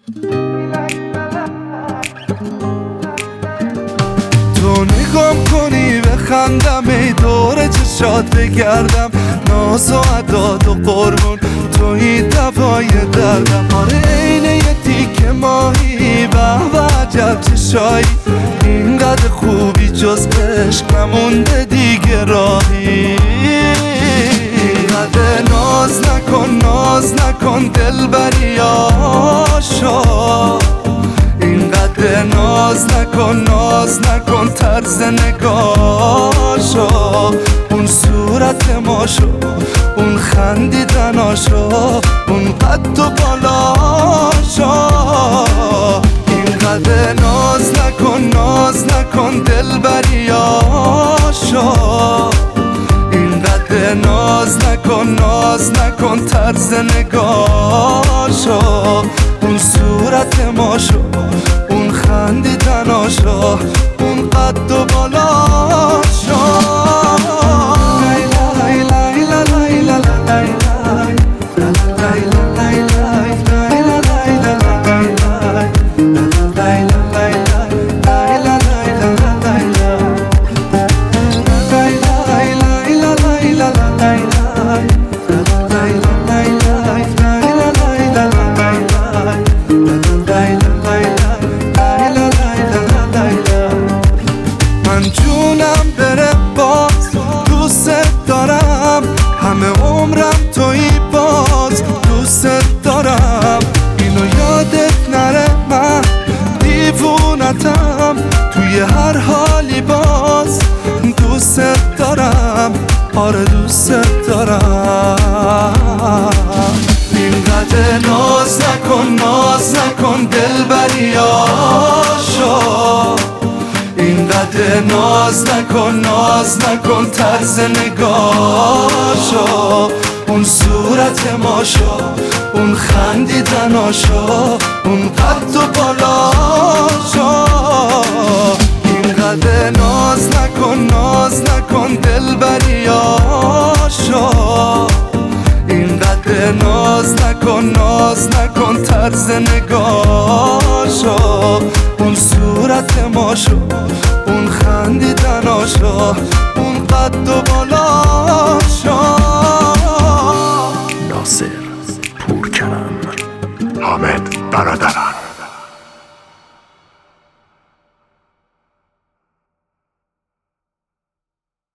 تو نگام کنی بخندم، ای دور چشات بگردم، ناز و عداد و قربون توی دوای دردم. آره عین یه تیکه ماهی، به به عجب چشایی، اینقدر خوبی جز عشق نمونده دیگه راهی. اینقدر ناز نکن دلبری آشا، اینقدر ناز نکن طرز نگاشو، اون صورت ماشو، اون خندیدناشو، اون قد و بالاشو. اینقدر ناز نکن دلبری آشا، اینقدر ناز نکن طرز نگاشو، اون صورت ماشو، اون خندیدناشو، اون قد و بالاشو. من جونم بره باز دوست دارم، همه عمرم توی باز دوست دارم. اینو یادت نره من دیوونتم، توی هر حالی باز دوست دارم، آره دوست دارم. اینقدر ناز نکن دلبری آشا، اینقدر ناز نکن طرز نگاشو، اون صورت ماشو، اون خندیدناشو، اون قد و بالاشو. اینقدر ناز نکن دلبری آشا، اینقدر ناز نکن طرز نگاشو، اون صورت ماشو، اون خندیدناشو، اون قد و بالا.